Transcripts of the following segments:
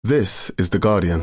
This is The Guardian.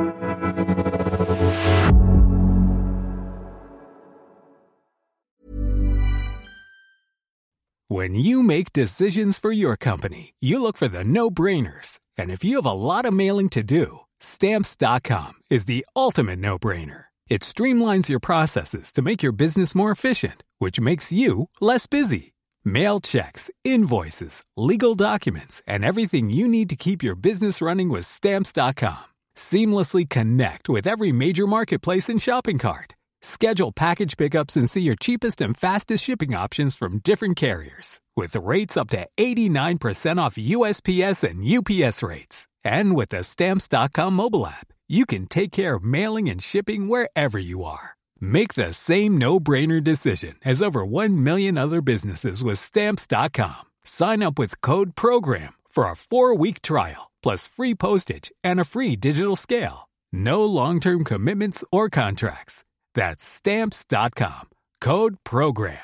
When you make decisions for your company, you look for the no-brainers. And if you have a lot of mailing to do, Stamps.com is the ultimate no-brainer. It streamlines your processes to make your business more efficient, which makes you less busy. Mail checks, invoices, legal documents, and everything you need to keep your business running with Stamps.com. Seamlessly connect with every major marketplace and shopping cart. Schedule package pickups and see your cheapest and fastest shipping options from different carriers, with rates up to 89% off USPS and UPS rates. And with the Stamps.com mobile app, you can take care of mailing and shipping wherever you are. Make the same no-brainer decision as over 1 million other businesses with Stamps.com. Sign up with code PROGRAM for a 4-week trial, plus free postage and a free digital scale. No long-term commitments or contracts. That's Stamps.com. Code PROGRAM.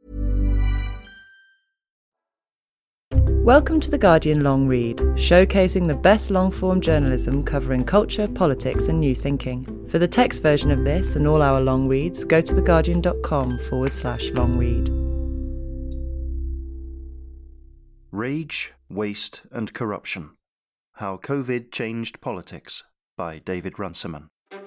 Welcome to The Guardian Long Read, showcasing the best long-form journalism covering culture, politics and new thinking. For the text version of this and all our long reads, go to theguardian.com/long read. Rage, Waste and Corruption. How COVID Changed Politics by David Runciman.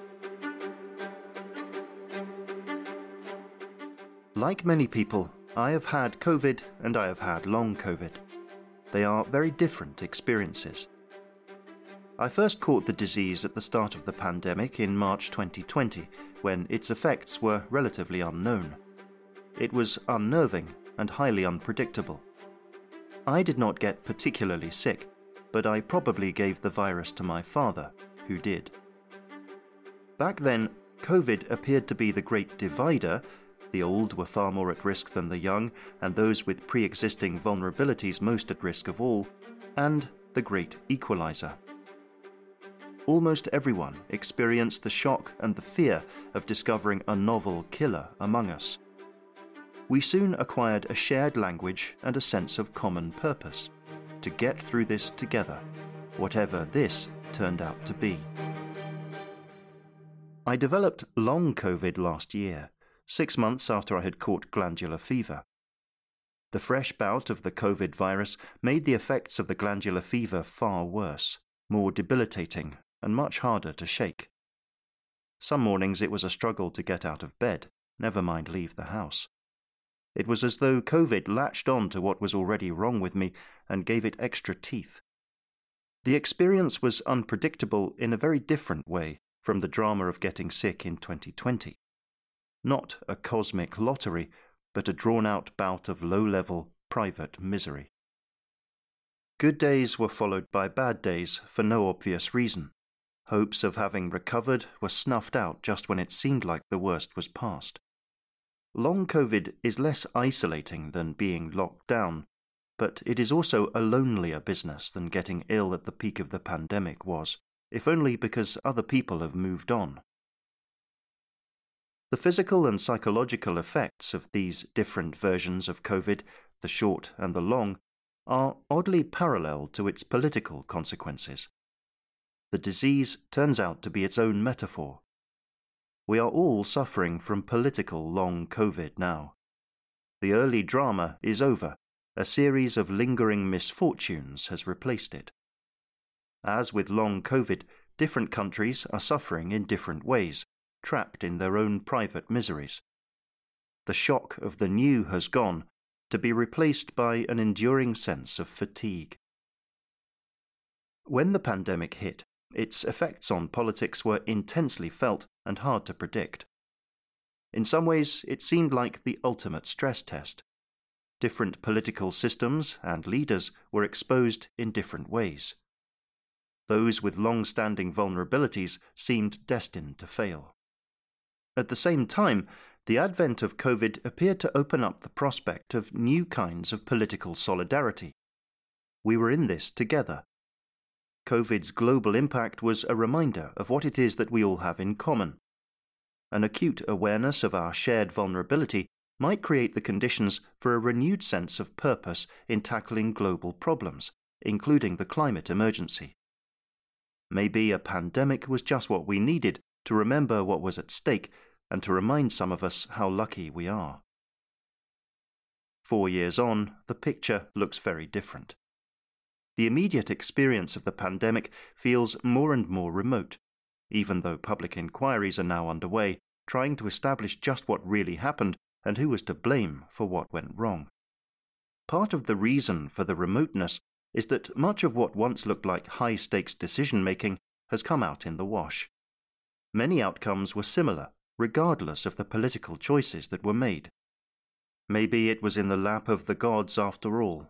Like many people, I have had COVID and I have had long COVID. They are very different experiences. I first caught the disease at the start of the pandemic in March 2020, when its effects were relatively unknown. It was unnerving and highly unpredictable. I did not get particularly sick, but I probably gave the virus to my father, who did. Back then, COVID appeared to be the great divider. The old were far more at risk than the young, and those with pre-existing vulnerabilities most at risk of all, and the great equalizer. Almost everyone experienced the shock and the fear of discovering a novel killer among us. We soon acquired a shared language and a sense of common purpose, to get through this together, whatever this turned out to be. I developed long COVID last year, 6 months after I had caught glandular fever. The fresh bout of the COVID virus made the effects of the glandular fever far worse, more debilitating, and much harder to shake. Some mornings it was a struggle to get out of bed, never mind leave the house. It was as though COVID latched on to what was already wrong with me and gave it extra teeth. The experience was unpredictable in a very different way from the drama of getting sick in 2020. Not a cosmic lottery, but a drawn-out bout of low-level, private misery. Good days were followed by bad days for no obvious reason. Hopes of having recovered were snuffed out just when it seemed like the worst was past. Long COVID is less isolating than being locked down, but it is also a lonelier business than getting ill at the peak of the pandemic was, if only because other people have moved on. The physical and psychological effects of these different versions of COVID, the short and the long, are oddly parallel to its political consequences. The disease turns out to be its own metaphor. We are all suffering from political long COVID now. The early drama is over. A series of lingering misfortunes has replaced it. As with long COVID, different countries are suffering in different ways, trapped in their own private miseries. The shock of the new has gone, to be replaced by an enduring sense of fatigue. When the pandemic hit, its effects on politics were intensely felt and hard to predict. In some ways, it seemed like the ultimate stress test. Different political systems and leaders were exposed in different ways. Those with long-standing vulnerabilities seemed destined to fail. At the same time, the advent of COVID appeared to open up the prospect of new kinds of political solidarity. We were in this together. COVID's global impact was a reminder of what it is that we all have in common. An acute awareness of our shared vulnerability might create the conditions for a renewed sense of purpose in tackling global problems, including the climate emergency. maybe a pandemic was just what we needed to remember what was at stake and to remind some of us how lucky we are. 4 years on, the picture looks very different. The immediate experience of the pandemic feels more and more remote, even though public inquiries are now underway, trying to establish just what really happened and who was to blame for what went wrong. Part of the reason for the remoteness is that much of what once looked like high-stakes decision-making has come out in the wash. Many outcomes were similar, regardless of the political choices that were made. Maybe it was in the lap of the gods after all.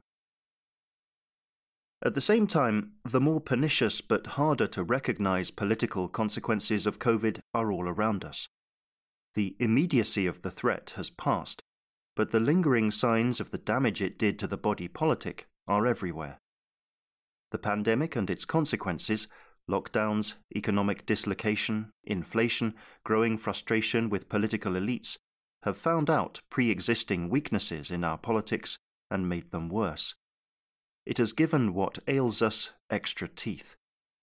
At the same time, the more pernicious but harder to recognize political consequences of COVID are all around us. The immediacy of the threat has passed, but the lingering signs of the damage it did to the body politic are everywhere. The pandemic and its consequences, lockdowns, economic dislocation, inflation, growing frustration with political elites, have found out pre-existing weaknesses in our politics and made them worse. It has given what ails us extra teeth.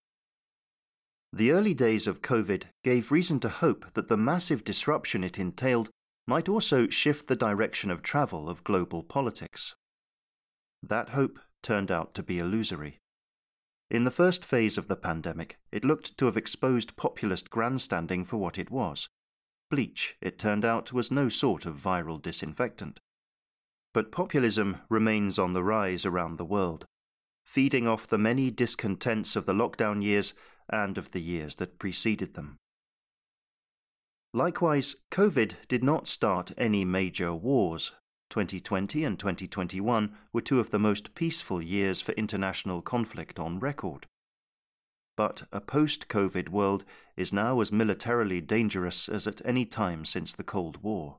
The early days of COVID gave reason to hope that the massive disruption it entailed might also shift the direction of travel of global politics. That hope turned out to be illusory. In the first phase of the pandemic, it looked to have exposed populist grandstanding for what it was. Bleach, it turned out, was no sort of viral disinfectant. But populism remains on the rise around the world, feeding off the many discontents of the lockdown years and of the years that preceded them. Likewise, COVID did not start any major wars. 2020 and 2021 were two of the most peaceful years for international conflict on record. But a post-COVID world is now as militarily dangerous as at any time since the Cold War.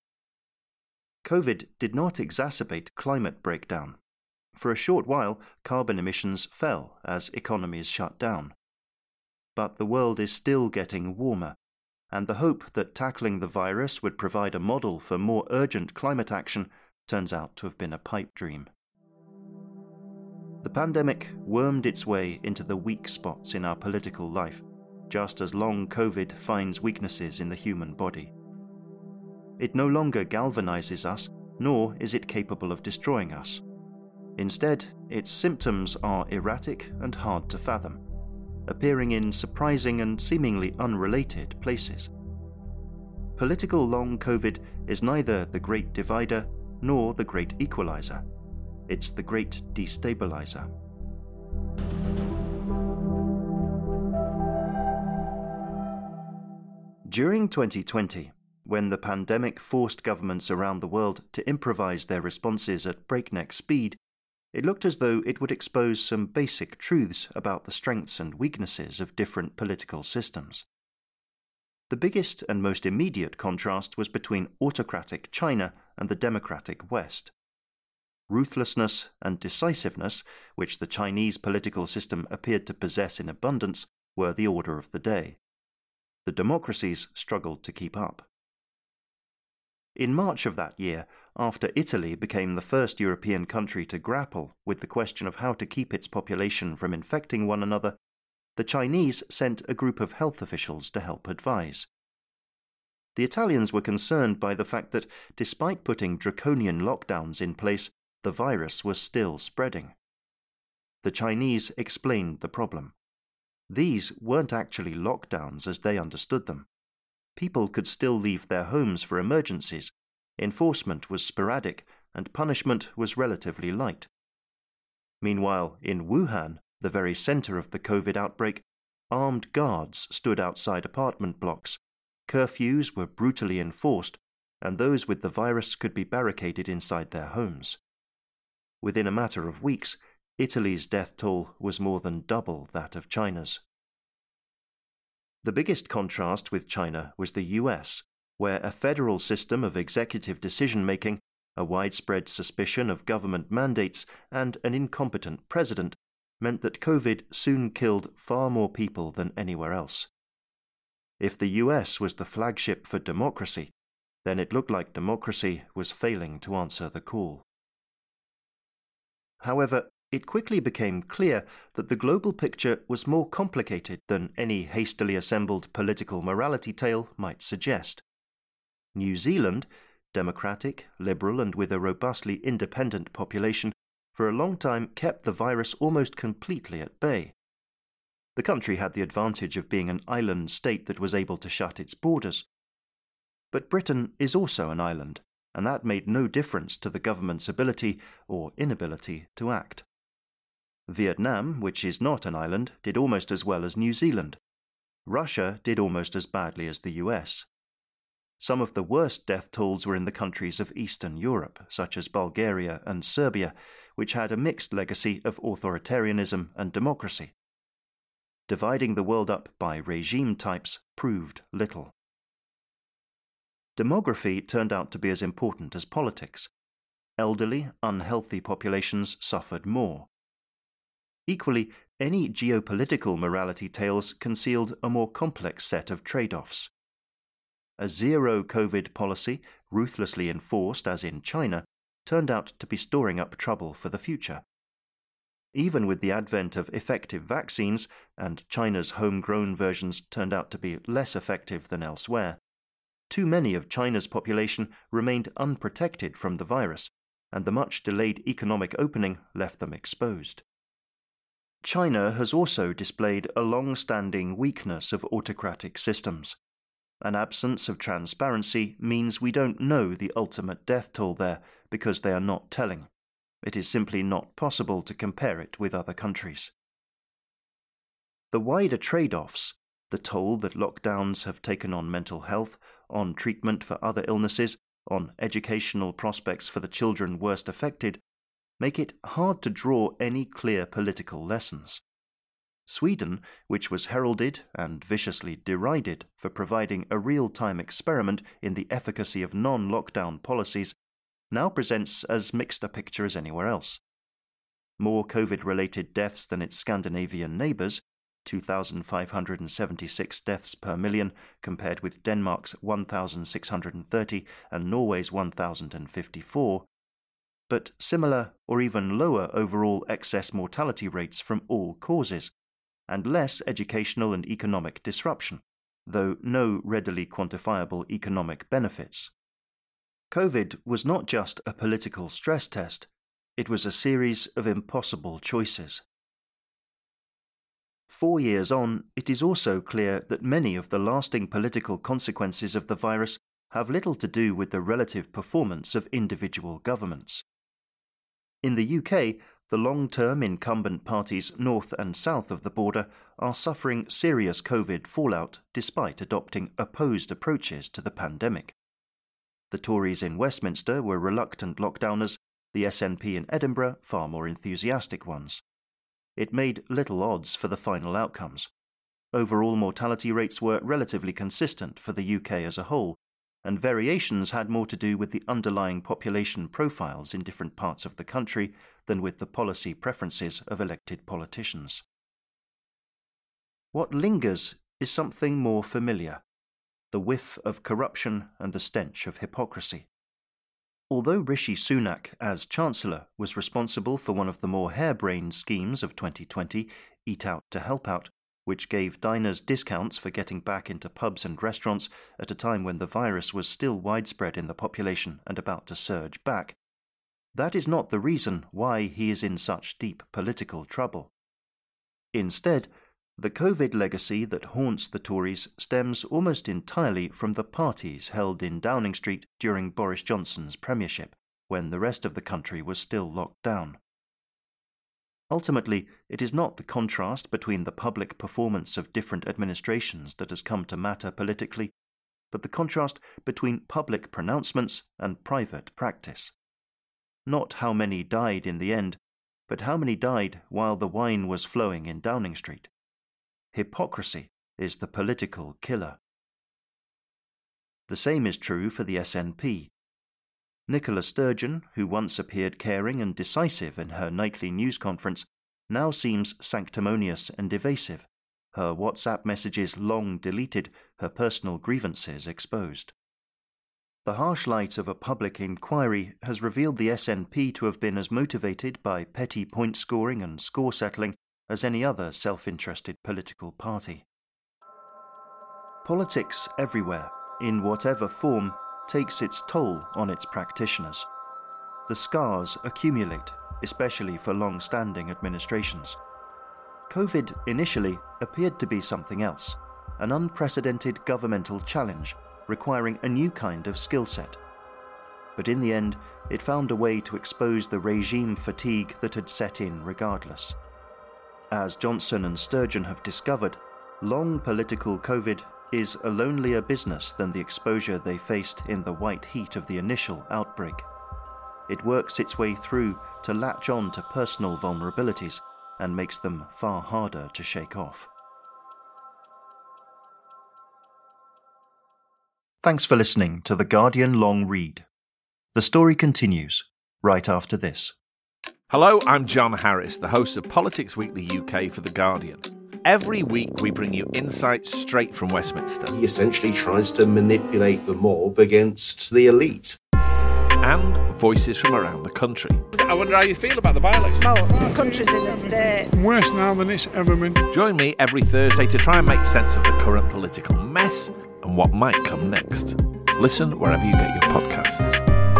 COVID did not exacerbate climate breakdown. For a short while, carbon emissions fell as economies shut down. But the world is still getting warmer, and the hope that tackling the virus would provide a model for more urgent climate action turns out to have been a pipe dream. The pandemic wormed its way into the weak spots in our political life, just as long COVID finds weaknesses in the human body. It no longer galvanizes us, nor is it capable of destroying us. Instead, its symptoms are erratic and hard to fathom, appearing in surprising and seemingly unrelated places. Political long COVID is neither the great divider nor the great equalizer. It's the great destabilizer. During 2020, when the pandemic forced governments around the world to improvise their responses at breakneck speed, it looked as though it would expose some basic truths about the strengths and weaknesses of different political systems. The biggest and most immediate contrast was between autocratic China and the democratic West. Ruthlessness and decisiveness, which the Chinese political system appeared to possess in abundance, were the order of the day. The democracies struggled to keep up. In March of that year, after Italy became the first European country to grapple with the question of how to keep its population from infecting one another, the Chinese sent a group of health officials to help advise. The Italians were concerned by the fact that, despite putting draconian lockdowns in place, the virus was still spreading. The Chinese explained the problem. These weren't actually lockdowns as they understood them. People could still leave their homes for emergencies, enforcement was sporadic, and punishment was relatively light. Meanwhile, in Wuhan, the very center of the COVID outbreak, armed guards stood outside apartment blocks, curfews were brutally enforced, and those with the virus could be barricaded inside their homes. Within a matter of weeks, Italy's death toll was more than double that of China's. The biggest contrast with China was the US, where a federal system of executive decision-making, a widespread suspicion of government mandates, and an incompetent president meant that COVID soon killed far more people than anywhere else. If the US was the flagship for democracy, then it looked like democracy was failing to answer the call. However, it quickly became clear that the global picture was more complicated than any hastily assembled political morality tale might suggest. New Zealand, democratic, liberal, and with a robustly independent population, for a long time kept the virus almost completely at bay. The country had the advantage of being an island state that was able to shut its borders. But Britain is also an island, and that made no difference to the government's ability or inability to act. Vietnam, which is not an island, did almost as well as New Zealand. Russia did almost as badly as the US. Some of the worst death tolls were in the countries of Eastern Europe, such as Bulgaria and Serbia, which had a mixed legacy of authoritarianism and democracy. Dividing the world up by regime types proved little. Demography turned out to be as important as politics. Elderly, unhealthy populations suffered more. Equally, any geopolitical morality tales concealed a more complex set of trade-offs. A zero-COVID policy, ruthlessly enforced as in China, turned out to be storing up trouble for the future. Even with the advent of effective vaccines, and China's homegrown versions turned out to be less effective than elsewhere, too many of China's population remained unprotected from the virus, and the much-delayed economic opening left them exposed. China has also displayed a long-standing weakness of autocratic systems. An absence of transparency means we don't know the ultimate death toll there because they are not telling. It is simply not possible to compare it with other countries. The wider trade-offs, the toll that lockdowns have taken on mental health, on treatment for other illnesses, on educational prospects for the children worst affected, make it hard to draw any clear political lessons. Sweden, which was heralded and viciously derided for providing a real-time experiment in the efficacy of non-lockdown policies, now presents as mixed a picture as anywhere else. More COVID-related deaths than its Scandinavian neighbours, 2,576 deaths per million compared with Denmark's 1,630 and Norway's 1,054, but similar or even lower overall excess mortality rates from all causes, and less educational and economic disruption, though no readily quantifiable economic benefits. COVID was not just a political stress test, it was a series of impossible choices. 4 years on, it is also clear that many of the lasting political consequences of the virus have little to do with the relative performance of individual governments. In the UK, the long-term incumbent parties north and south of the border are suffering serious COVID fallout despite adopting opposed approaches to the pandemic. The Tories in Westminster were reluctant lockdowners, the SNP in Edinburgh far more enthusiastic ones. It made little odds for the final outcomes. Overall mortality rates were relatively consistent for the UK as a whole, and variations had more to do with the underlying population profiles in different parts of the country than with the policy preferences of elected politicians. What lingers is something more familiar: the whiff of corruption and the stench of hypocrisy. Although Rishi Sunak, as Chancellor, was responsible for one of the more harebrained schemes of 2020, Eat Out to Help Out, which gave diners discounts for getting back into pubs and restaurants at a time when the virus was still widespread in the population and about to surge back, that is not the reason why he is in such deep political trouble. Instead, the COVID legacy that haunts the Tories stems almost entirely from the parties held in Downing Street during Boris Johnson's premiership, when the rest of the country was still locked down. Ultimately, it is not the contrast between the public performance of different administrations that has come to matter politically, but the contrast between public pronouncements and private practice. Not how many died in the end, but how many died while the wine was flowing in Downing Street. Hypocrisy is the political killer. The same is true for the SNP. Nicola Sturgeon, who once appeared caring and decisive in her nightly news conference, now seems sanctimonious and evasive, her WhatsApp messages long deleted, her personal grievances exposed. The harsh light of a public inquiry has revealed the SNP to have been as motivated by petty point scoring and score settling as any other self-interested political party. Politics everywhere, in whatever form, takes its toll on its practitioners. The scars accumulate, especially for long-standing administrations. COVID initially appeared to be something else, an unprecedented governmental challenge requiring a new kind of skill set. But in the end, it found a way to expose the regime fatigue that had set in regardless. As Johnson and Sturgeon have discovered, long political COVID is a lonelier business than the exposure they faced in the white heat of the initial outbreak. It works its way through to latch on to personal vulnerabilities and makes them far harder to shake off. Thanks for listening to The Guardian Long Read. The story continues right after this. Hello, I'm John Harris, the host of Politics Weekly UK for The Guardian. Every week we bring you insights straight from Westminster. He essentially tries to manipulate the mob against the elite. And voices from around the country. I wonder how you feel about the by-election. Well, the country's in a state. Worse now than it's ever been. Join me every Thursday to try and make sense of the current political mess and what might come next. Listen wherever you get your podcasts.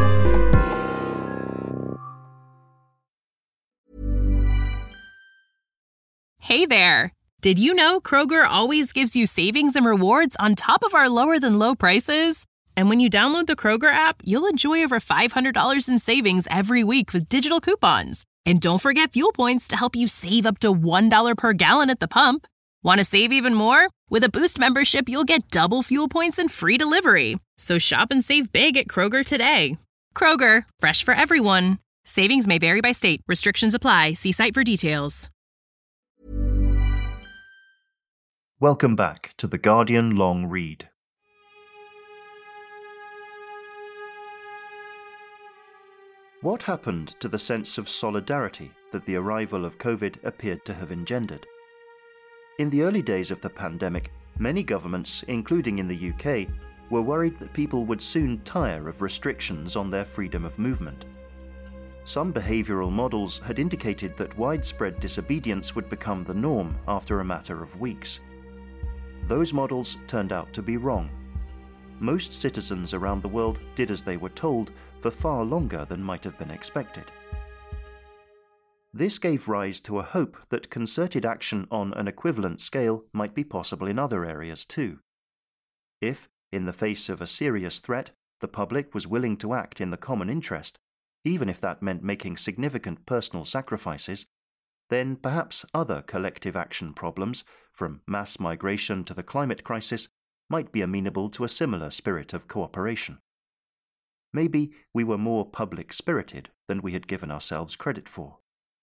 Hey there! Did you know Kroger always gives you savings and rewards on top of our lower-than-low prices? And when you download the Kroger app, you'll enjoy over $500 in savings every week with digital coupons. And don't forget fuel points to help you save up to $1 per gallon at the pump. Want to save even more? With a Boost membership, you'll get double fuel points and free delivery. So shop and save big at Kroger today. Kroger, fresh for everyone. Savings may vary by state. Restrictions apply. See site for details. Welcome back to The Guardian Long Read. What happened to the sense of solidarity that the arrival of COVID appeared to have engendered? In the early days of the pandemic, many governments, including in the UK, were worried that people would soon tire of restrictions on their freedom of movement. Some behavioural models had indicated that widespread disobedience would become the norm after a matter of weeks. Those models turned out to be wrong. Most citizens around the world did as they were told for far longer than might have been expected. This gave rise to a hope that concerted action on an equivalent scale might be possible in other areas too. If, in the face of a serious threat, the public was willing to act in the common interest, even if that meant making significant personal sacrifices, then perhaps other collective action problems, from mass migration to the climate crisis, might be amenable to a similar spirit of cooperation. Maybe we were more public-spirited than we had given ourselves credit for.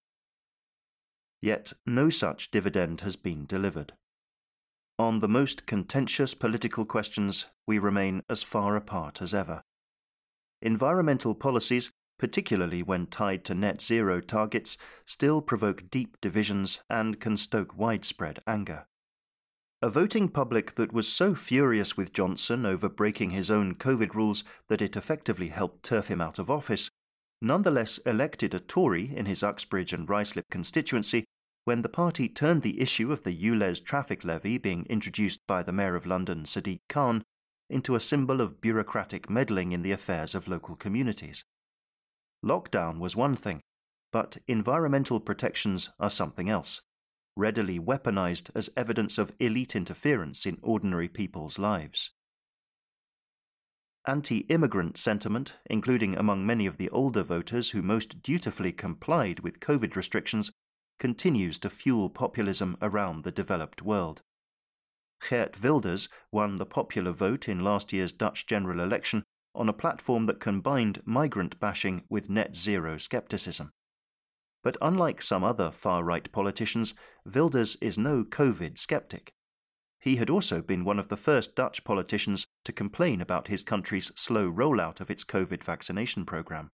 Yet no such dividend has been delivered. On the most contentious political questions, we remain as far apart as ever. Environmental policies, particularly when tied to net zero targets, still provoke deep divisions and can stoke widespread anger. A voting public that was so furious with Johnson over breaking his own COVID rules that it effectively helped turf him out of office, nonetheless elected a Tory in his Uxbridge and Ruislip constituency when the party turned the issue of the ULEZ traffic levy being introduced by the Mayor of London, Sadiq Khan, into a symbol of bureaucratic meddling in the affairs of local communities. Lockdown was one thing, but environmental protections are something else, readily weaponized as evidence of elite interference in ordinary people's lives. Anti-immigrant sentiment, including among many of the older voters who most dutifully complied with COVID restrictions, continues to fuel populism around the developed world. Geert Wilders won the popular vote in last year's Dutch general election on a platform that combined migrant bashing with net zero skepticism. But unlike some other far-right politicians, Wilders is no COVID skeptic. He had also been one of the first Dutch politicians to complain about his country's slow rollout of its COVID vaccination program.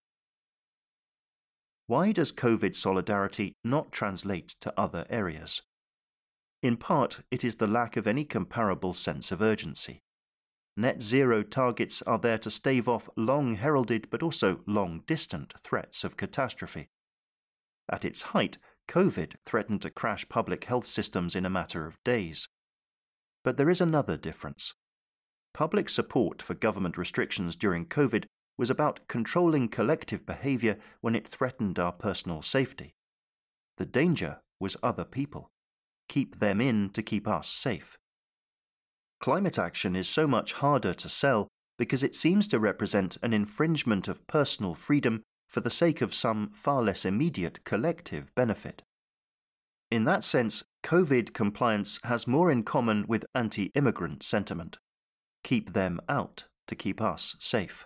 Why does COVID solidarity not translate to other areas? In part, it is the lack of any comparable sense of urgency. net zero targets are there to stave off long-heralded but also long-distant threats of catastrophe. At its height, COVID threatened to crash public health systems in a matter of days. But there is another difference. Public support for government restrictions during COVID was about controlling collective behaviour when it threatened our personal safety. The danger was other people. Keep them in to keep us safe. Climate action is so much harder to sell because it seems to represent an infringement of personal freedom for the sake of some far less immediate collective benefit. In that sense, COVID compliance has more in common with anti-immigrant sentiment. Keep them out to keep us safe.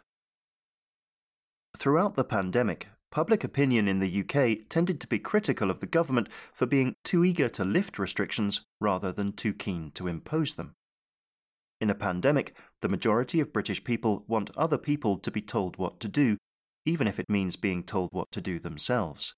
Throughout the pandemic, public opinion in the UK tended to be critical of the government for being too eager to lift restrictions rather than too keen to impose them. In a pandemic, the majority of British people want other people to be told what to do, even if it means being told what to do themselves.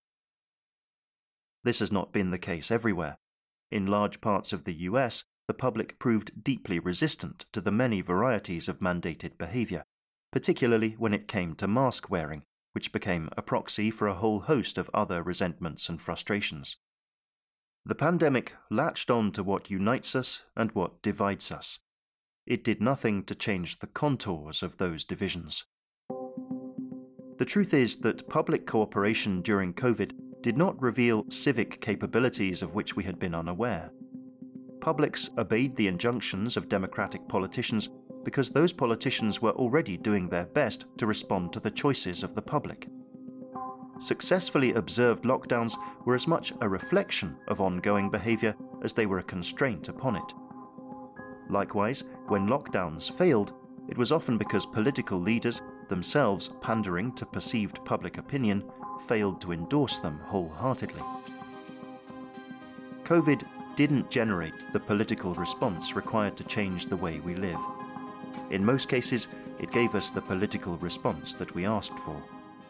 This has not been the case everywhere. In large parts of the US, the public proved deeply resistant to the many varieties of mandated behaviour, particularly when it came to mask wearing, which became a proxy for a whole host of other resentments and frustrations. The pandemic latched on to what unites us and what divides us. It did nothing to change the contours of those divisions. The truth is that public cooperation during COVID did not reveal civic capabilities of which we had been unaware. Publics obeyed the injunctions of democratic politicians because those politicians were already doing their best to respond to the choices of the public. Successfully observed lockdowns were as much a reflection of ongoing behaviour as they were a constraint upon it. Likewise, when lockdowns failed, it was often because political leaders, themselves pandering to perceived public opinion, failed to endorse them wholeheartedly. COVID didn't generate the political response required to change the way we live. In most cases, it gave us the political response that we asked for.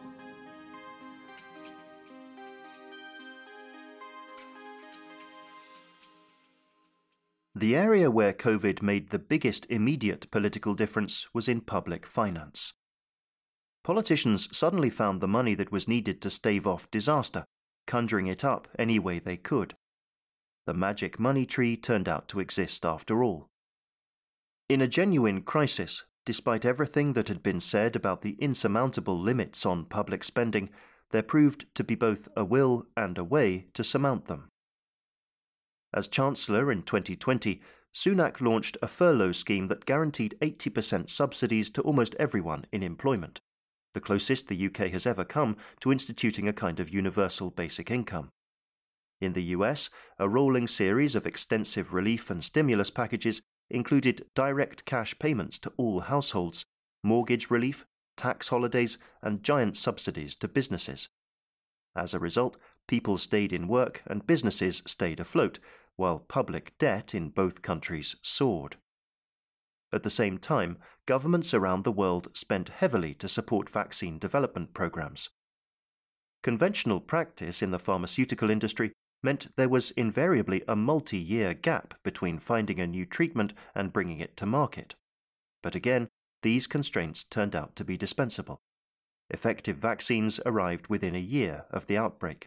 The area where COVID made the biggest immediate political difference was in public finance. Politicians suddenly found the money that was needed to stave off disaster, conjuring it up any way they could. The magic money tree turned out to exist after all. In a genuine crisis, despite everything that had been said about the insurmountable limits on public spending, there proved to be both a will and a way to surmount them. As Chancellor in 2020, Sunak launched a furlough scheme that guaranteed 80% subsidies to almost everyone in employment, the closest the UK has ever come to instituting a kind of universal basic income. In the US, a rolling series of extensive relief and stimulus packages included direct cash payments to all households, mortgage relief, tax holidays, and giant subsidies to businesses. As a result, people stayed in work and businesses stayed afloat, while public debt in both countries soared. At the same time, governments around the world spent heavily to support vaccine development programs. Conventional practice in the pharmaceutical industry meant there was invariably a multi-year gap between finding a new treatment and bringing it to market. But again, these constraints turned out to be dispensable. Effective vaccines arrived within a year of the outbreak.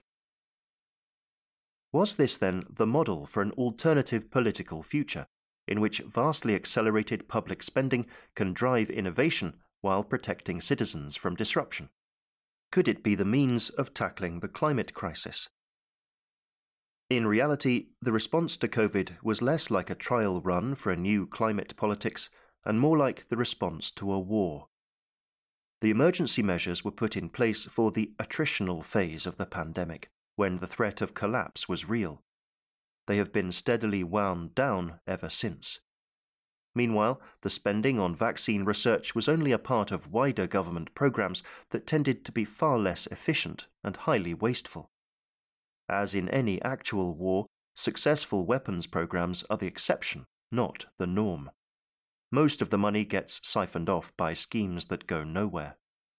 Was this then the model for an alternative political future, in which vastly accelerated public spending can drive innovation while protecting citizens from disruption? Could it be the means of tackling the climate crisis? In reality, the response to COVID was less like a trial run for a new climate politics and more like the response to a war. The emergency measures were put in place for the attritional phase of the pandemic, when the threat of collapse was real. They have been steadily wound down ever since. Meanwhile, the spending on vaccine research was only a part of wider government programs that tended to be far less efficient and highly wasteful. As in any actual war, successful weapons programs are the exception, not the norm. Most of the money gets siphoned off by schemes that go nowhere.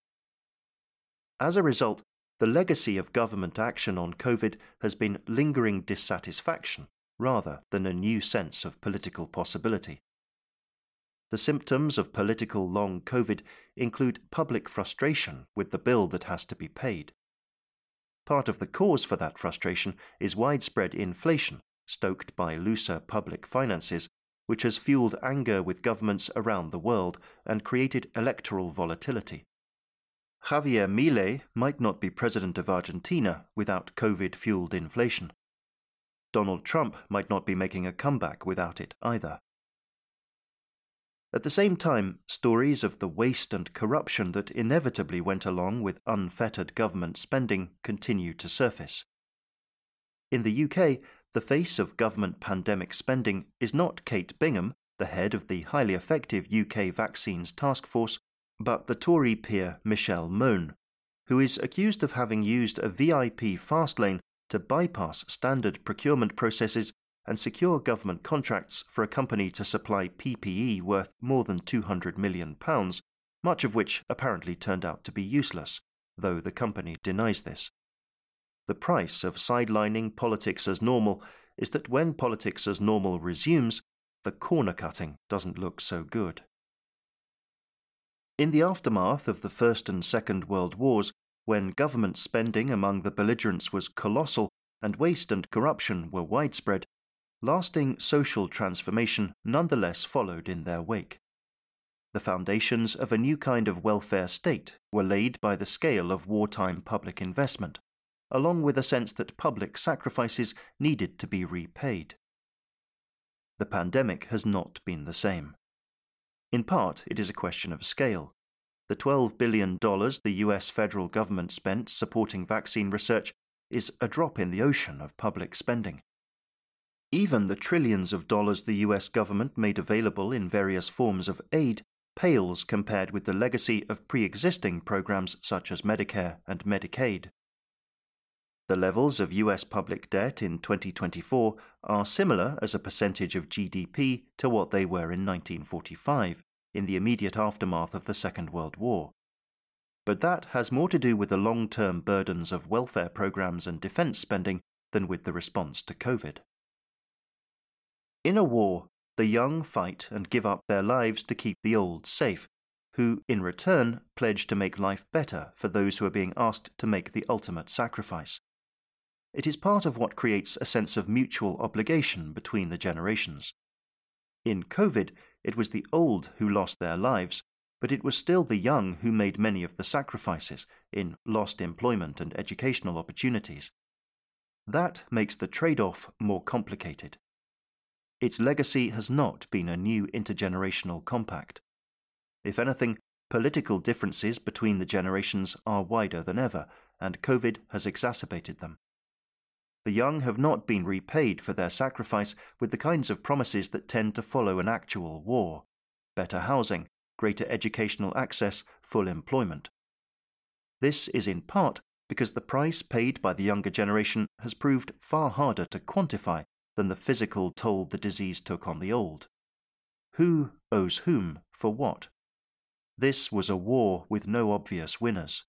As a result, the legacy of government action on COVID has been lingering dissatisfaction rather than a new sense of political possibility. The symptoms of political long COVID include public frustration with the bill that has to be paid. Part of the cause for that frustration is widespread inflation, stoked by looser public finances, which has fueled anger with governments around the world and created electoral volatility. Javier Milei might not be president of Argentina without COVID-fueled inflation. Donald Trump might not be making a comeback without it either. At the same time, stories of the waste and corruption that inevitably went along with unfettered government spending continue to surface. In the UK, the face of government pandemic spending is not Kate Bingham, the head of the highly effective UK Vaccines Task Force, but the Tory peer Michelle Mone, who is accused of having used a VIP fast lane to bypass standard procurement processes and secure government contracts for a company to supply PPE worth more than £200 million, much of which apparently turned out to be useless, though the company denies this. The price of sidelining politics as normal is that when politics as normal resumes, the corner cutting doesn't look so good. In the aftermath of the First and Second World Wars, when government spending among the belligerents was colossal and waste and corruption were widespread, lasting social transformation nonetheless followed in their wake. The foundations of a new kind of welfare state were laid by the scale of wartime public investment, along with a sense that public sacrifices needed to be repaid. The pandemic has not been the same. In part, it is a question of scale. The $12 billion the US federal government spent supporting vaccine research is a drop in the ocean of public spending. Even the trillions of dollars the US government made available in various forms of aid pales compared with the legacy of pre-existing programs such as Medicare and Medicaid. The levels of US public debt in 2024 are similar as a percentage of GDP to what they were in 1945, in the immediate aftermath of the Second World War. But that has more to do with the long-term burdens of welfare programs and defense spending than with the response to COVID. In a war, the young fight and give up their lives to keep the old safe, who, in return, pledge to make life better for those who are being asked to make the ultimate sacrifice. It is part of what creates a sense of mutual obligation between the generations. In COVID, it was the old who lost their lives, but it was still the young who made many of the sacrifices in lost employment and educational opportunities. That makes the trade-off more complicated. Its legacy has not been a new intergenerational compact. If anything, political differences between the generations are wider than ever, and COVID has exacerbated them. The young have not been repaid for their sacrifice with the kinds of promises that tend to follow an actual war: better housing, greater educational access, full employment. This is in part because the price paid by the younger generation has proved far harder to quantify than the physical toll the disease took on the old. Who owes whom for what? This was a war with no obvious winners.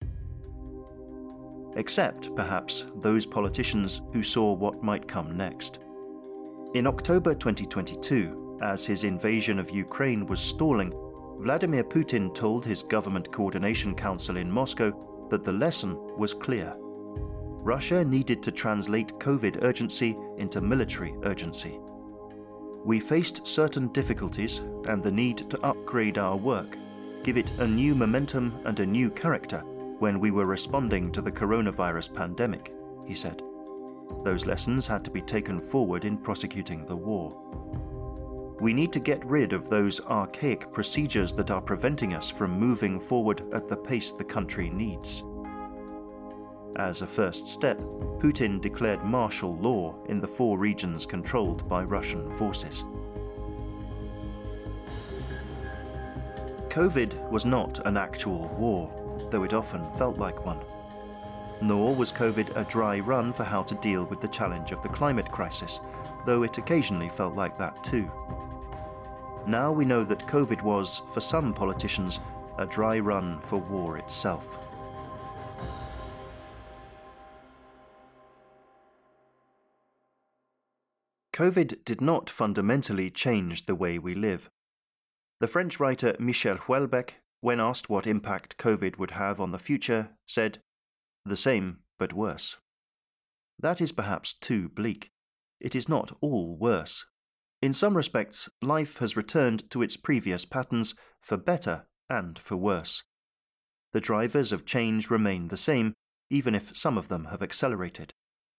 Except, perhaps, those politicians who saw what might come next. In October 2022, as his invasion of Ukraine was stalling, Vladimir Putin told his Government Coordination Council in Moscow that the lesson was clear. Russia needed to translate COVID urgency into military urgency. We faced certain difficulties and the need to upgrade our work, give it a new momentum and a new character when we were responding to the coronavirus pandemic, he said. Those lessons had to be taken forward in prosecuting the war. We need to get rid of those archaic procedures that are preventing us from moving forward at the pace the country needs. As a first step, Putin declared martial law in the 4 regions controlled by Russian forces. COVID was not an actual war, though it often felt like one. Nor was COVID a dry run for how to deal with the challenge of the climate crisis, though it occasionally felt like that too. Now we know that COVID was, for some politicians, a dry run for war itself. COVID did not fundamentally change the way we live. The French writer Michel Houellebecq, when asked what impact COVID would have on the future, said, "The same, but worse." That is perhaps too bleak. It is not all worse. In some respects, life has returned to its previous patterns, for better and for worse. The drivers of change remain the same, even if some of them have accelerated.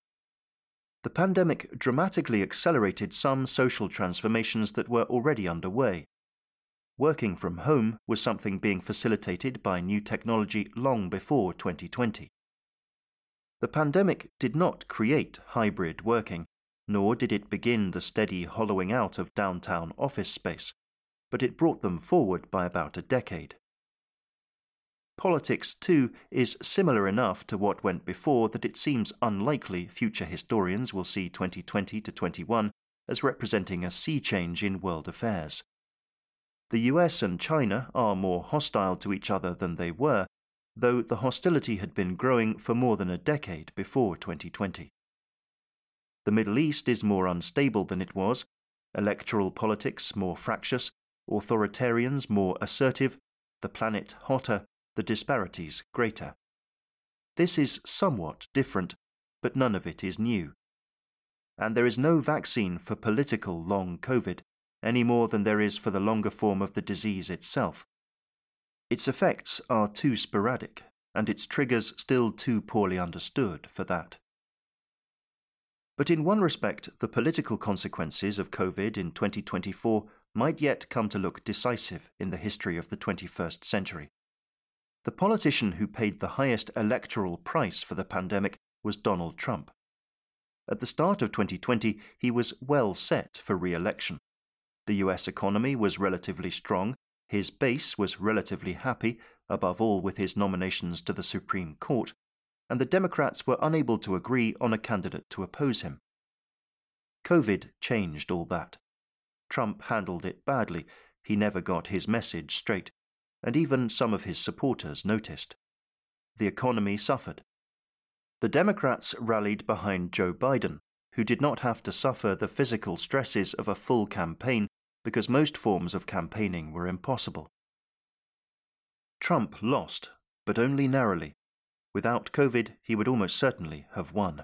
The pandemic dramatically accelerated some social transformations that were already underway. Working from home was something being facilitated by new technology long before 2020. The pandemic did not create hybrid working, nor did it begin the steady hollowing out of downtown office space, but it brought them forward by about a decade. Politics, too, is similar enough to what went before that it seems unlikely future historians will see 2020 to 21 as representing a sea change in world affairs. The US and China are more hostile to each other than they were, though the hostility had been growing for more than a decade before 2020. The Middle East is more unstable than it was, electoral politics more fractious, authoritarians more assertive, the planet hotter, the disparities greater. This is somewhat different, but none of it is new. And there is no vaccine for political long COVID, any more than there is for the longer form of the disease itself. Its effects are too sporadic, and its triggers still too poorly understood for that. But in one respect, the political consequences of COVID in 2024 might yet come to look decisive in the history of the 21st century. The politician who paid the highest electoral price for the pandemic was Donald Trump. At the start of 2020, he was well set for re-election. The US economy was relatively strong, his base was relatively happy, above all with his nominations to the Supreme Court, and the Democrats were unable to agree on a candidate to oppose him. COVID changed all that. Trump handled it badly, he never got his message straight, and even some of his supporters noticed. The economy suffered. The Democrats rallied behind Joe Biden, who did not have to suffer the physical stresses of a full campaign because most forms of campaigning were impossible. Trump lost, but only narrowly. Without COVID, he would almost certainly have won.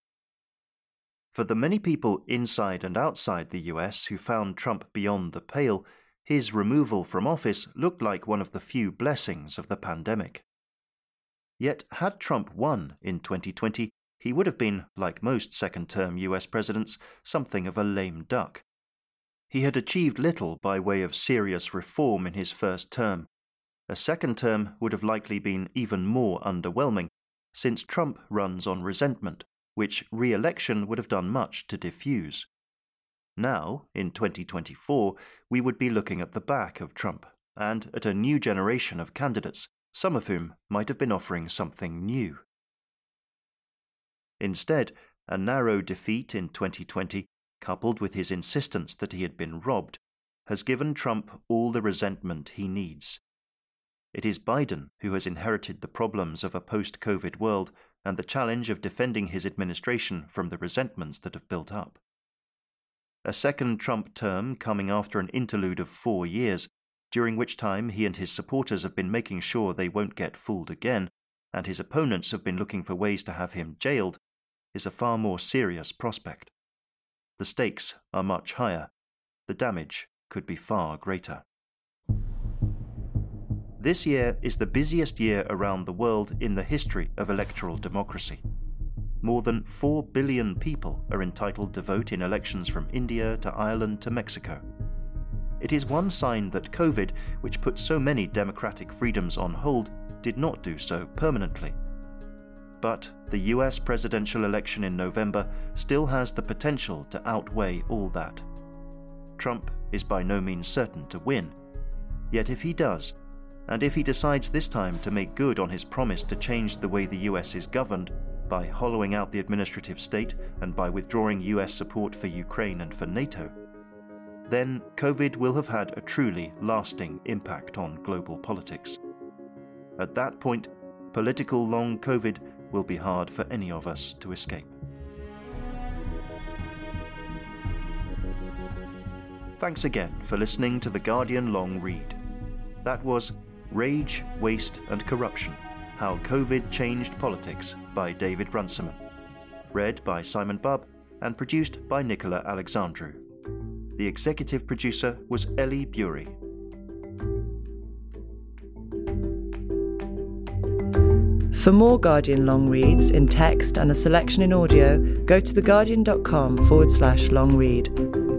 For the many people inside and outside the US who found Trump beyond the pale, his removal from office looked like one of the few blessings of the pandemic. Yet had Trump won in 2020, he would have been, like most second-term US presidents, something of a lame duck. He had achieved little by way of serious reform in his first term. A second term would have likely been even more underwhelming, since Trump runs on resentment, which re-election would have done much to diffuse. Now, in 2024, we would be looking at the back of Trump, and at a new generation of candidates, some of whom might have been offering something new. Instead, a narrow defeat in 2020, coupled with his insistence that he had been robbed, has given Trump all the resentment he needs. It is Biden who has inherited the problems of a post-COVID world and the challenge of defending his administration from the resentments that have built up. A second Trump term coming after an interlude of 4 years, during which time he and his supporters have been making sure they won't get fooled again, and his opponents have been looking for ways to have him jailed, is a far more serious prospect. The stakes are much higher. The damage could be far greater. This year is the busiest year around the world in the history of electoral democracy. More than 4 billion people are entitled to vote in elections from India to Ireland to Mexico. It is one sign that COVID, which put so many democratic freedoms on hold, did not do so permanently. But the US presidential election in November still has the potential to outweigh all that. Trump is by no means certain to win. Yet if he does, and if he decides this time to make good on his promise to change the way the US is governed, by hollowing out the administrative state and by withdrawing US support for Ukraine and for NATO, then COVID will have had a truly lasting impact on global politics. At that point, political long COVID will be hard for any of us to escape. Thanks again for listening to The Guardian Long Read. That was Rage, Waste and Corruption: How COVID Changed Politics by David Runciman. Read by Simon Bubb and produced by Nicola Alexandru. The executive producer was Ellie Bury. For more Guardian long reads in text and a selection in audio, go to theguardian.com/long read.